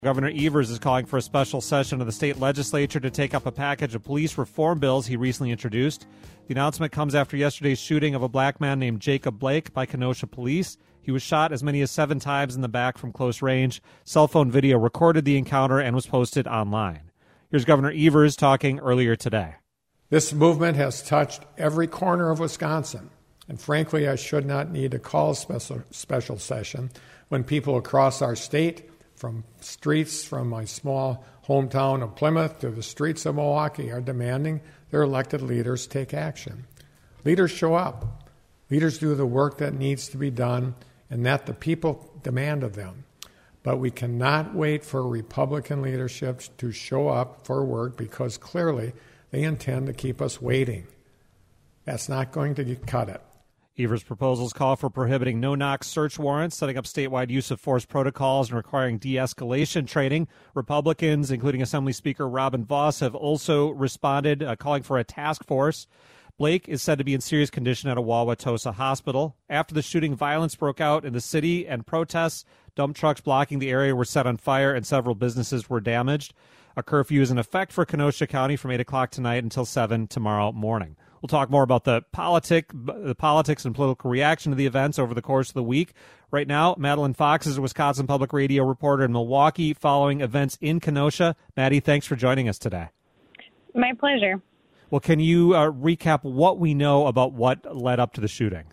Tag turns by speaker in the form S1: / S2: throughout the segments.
S1: Governor Evers is calling for a special session of the state legislature to take up a package of police reform bills he recently introduced. The announcement comes after yesterday's shooting of a black man named Jacob Blake by Kenosha police. He was shot as many as 7 times in the back from close range. Cell phone video recorded the encounter and was posted online. Here's Governor Evers talking earlier today.
S2: This movement has touched every corner of Wisconsin. And frankly, I should not need to call a special session when people across our state, from streets from my small hometown of Plymouth to the streets of Milwaukee, are demanding their elected leaders take action. Leaders show up. Leaders do the work that needs to be done and that the people demand of them. But we cannot wait for Republican leadership to show up for work because clearly they intend to keep us waiting. That's not going to cut it.
S1: Evers' proposals call for prohibiting no-knock search warrants, setting up statewide use of force protocols, and requiring de-escalation training. Republicans, including Assembly Speaker Robin Vos, have also responded, calling for a task force. Blake is said to be in serious condition at a Wauwatosa hospital. After the shooting, violence broke out in the city and protests. Dump trucks blocking the area were set on fire and several businesses were damaged. A curfew is in effect for Kenosha County from 8 o'clock tonight until 7 tomorrow morning. We'll talk more about the politics and political reaction to the events over the course of the week. Right now, Madeline Fox is a Wisconsin Public Radio reporter in Milwaukee following events in Kenosha. Maddie, thanks for joining us today.
S3: My pleasure.
S1: Well, can you recap what we know about what led up to the shooting?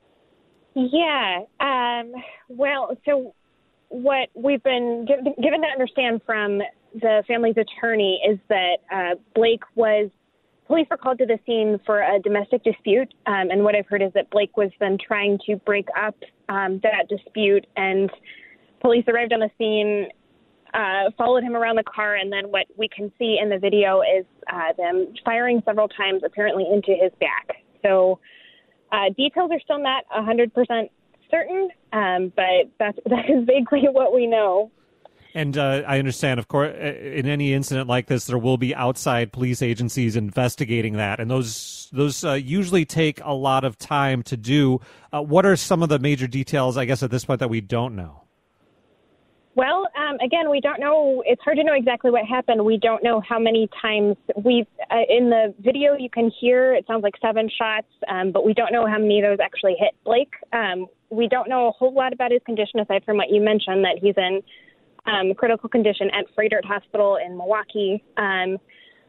S3: Yeah. So what we've been given to understand from the family's attorney is that police were called to the scene for a domestic dispute, and what I've heard is that Blake was then trying to break up that dispute, and police arrived on the scene, followed him around the car, and then what we can see in the video is them firing several times, apparently into his back. So details are still not 100% certain, but that is vaguely what we know.
S1: And I understand, of course, in any incident like this, there will be outside police agencies investigating that, and those usually take a lot of time to do. What are some of the major details, I guess, at this point that we don't know?
S3: Well, again, we don't know. It's hard to know exactly what happened. We don't know how many times in the video you can hear, it sounds like 7 shots, but we don't know how many of those actually hit Blake. We don't know a whole lot about his condition aside from what you mentioned, that he's in critical condition at Froedtert Hospital in Milwaukee. The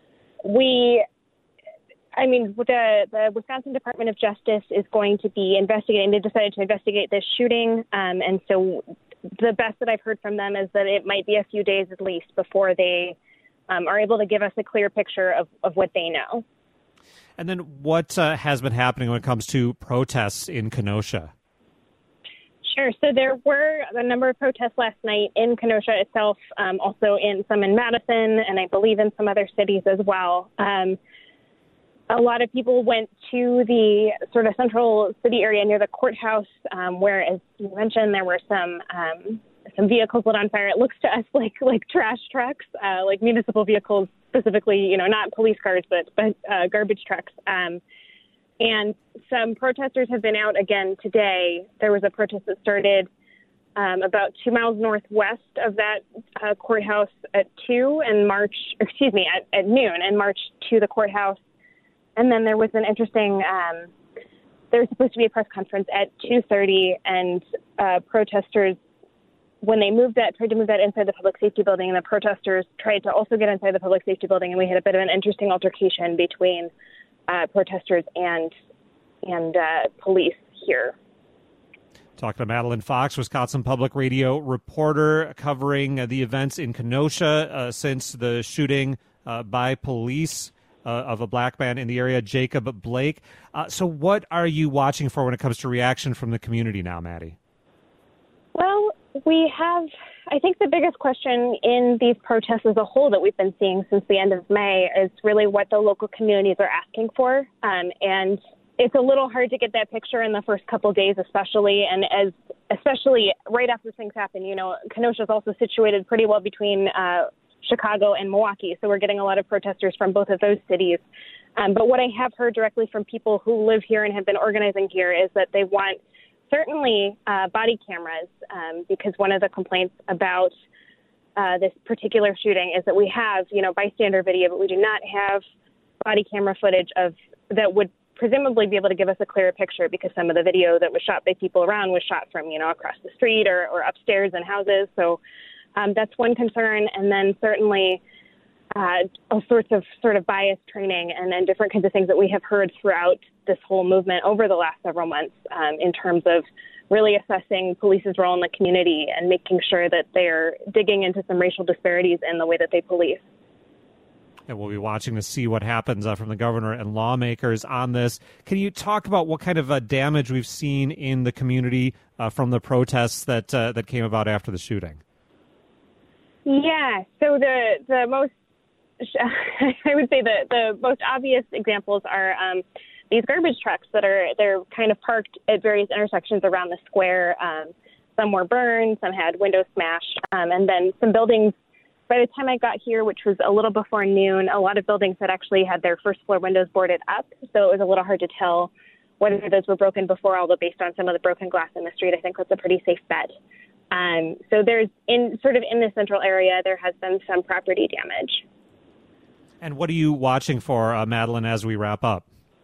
S3: Wisconsin Department of Justice is going to be investigating. They decided to investigate this shooting, and so the best that I've heard from them is that it might be a few days at least before they are able to give us a clear picture of what they know.
S1: And then what has been happening when it comes to protests in Kenosha?
S3: Sure. So there were a number of protests last night in Kenosha itself, also some in Madison, and I believe in some other cities as well. A lot of people went to the sort of central city area near the courthouse, where, as you mentioned, there were some vehicles lit on fire. It looks to us like trash trucks, like municipal vehicles, specifically, not police cars, but garbage trucks. And some protesters have been out again today. There was a protest that started about 2 miles northwest of that courthouse at noon and marched to the courthouse. And then there was an interesting, there was supposed to be a press conference at 2:30, and protesters, when they tried to move that inside the public safety building, and the protesters tried to also get inside the public safety building, and we had a bit of an interesting altercation between protesters and police here.
S1: Talking to Madeline Fox, Wisconsin Public Radio reporter, covering the events in Kenosha since the shooting by police of a black man in the area, Jacob Blake. So what are you watching for when it comes to reaction from the community now, Maddie?
S3: Well, I think the biggest question in these protests as a whole that we've been seeing since the end of May is really what the local communities are asking for. And it's a little hard to get that picture in the first couple of days, especially right after things happen. Kenosha is also situated pretty well between Chicago and Milwaukee, so we're getting a lot of protesters from both of those cities. But what I have heard directly from people who live here and have been organizing here is that they want certainly body cameras, because one of the complaints about this particular shooting is that we have, bystander video, but we do not have body camera footage that would presumably be able to give us a clearer picture, because some of the video that was shot by people around was shot from, across the street or upstairs in houses. So that's one concern. And then certainly all sorts of sort of bias training and then different kinds of things that we have heard throughout this whole movement over the last several months in terms of really assessing police's role in the community and making sure that they're digging into some racial disparities in the way that they police.
S1: And we'll be watching to see what happens from the governor and lawmakers on this. Can you talk about what kind of damage we've seen in the community from the protests that came about after the shooting?
S3: Yeah, so the most, I would say the most obvious examples are these garbage trucks they're kind of parked at various intersections around the square. Some were burned, some had windows smashed, and then some buildings. By the time I got here, which was a little before noon, a lot of buildings had actually had their first floor windows boarded up, so it was a little hard to tell whether those were broken before, although based on some of the broken glass in the street, I think that's a pretty safe bet. So there's in the central area, there has been some property damage.
S1: And what are you watching for, Madeline, as we wrap up?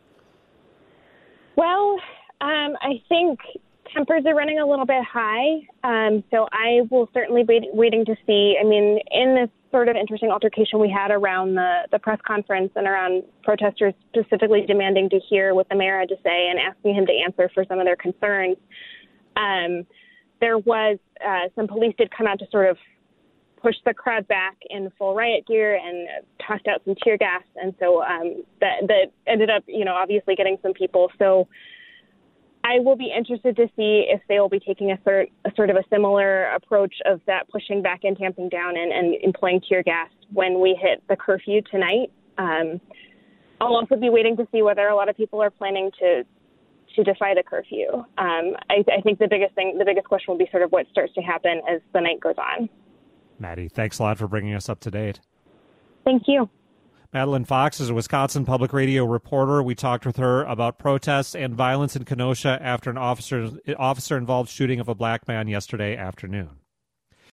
S3: Well, I think tempers are running a little bit high, so I will certainly be waiting to see. I mean, in this sort of interesting altercation we had around the press conference and around protesters specifically demanding to hear what the mayor had to say and asking him to answer for some of their concerns, there was some police did come out to sort of push the crowd back in full riot gear and tossed out some tear gas, and so that ended up, obviously getting some people. So I will be interested to see if they will be taking a sort of a similar approach of that pushing back and tamping down and employing tear gas when we hit the curfew tonight. I'll also be waiting to see whether a lot of people are planning to defy the curfew. I think the biggest question will be sort of what starts to happen as the night goes on.
S1: Maddie, thanks a lot for bringing us up to date.
S3: Thank you.
S1: Madeline Fox is a Wisconsin Public Radio reporter. We talked with her about protests and violence in Kenosha after an officer-involved shooting of a black man yesterday afternoon.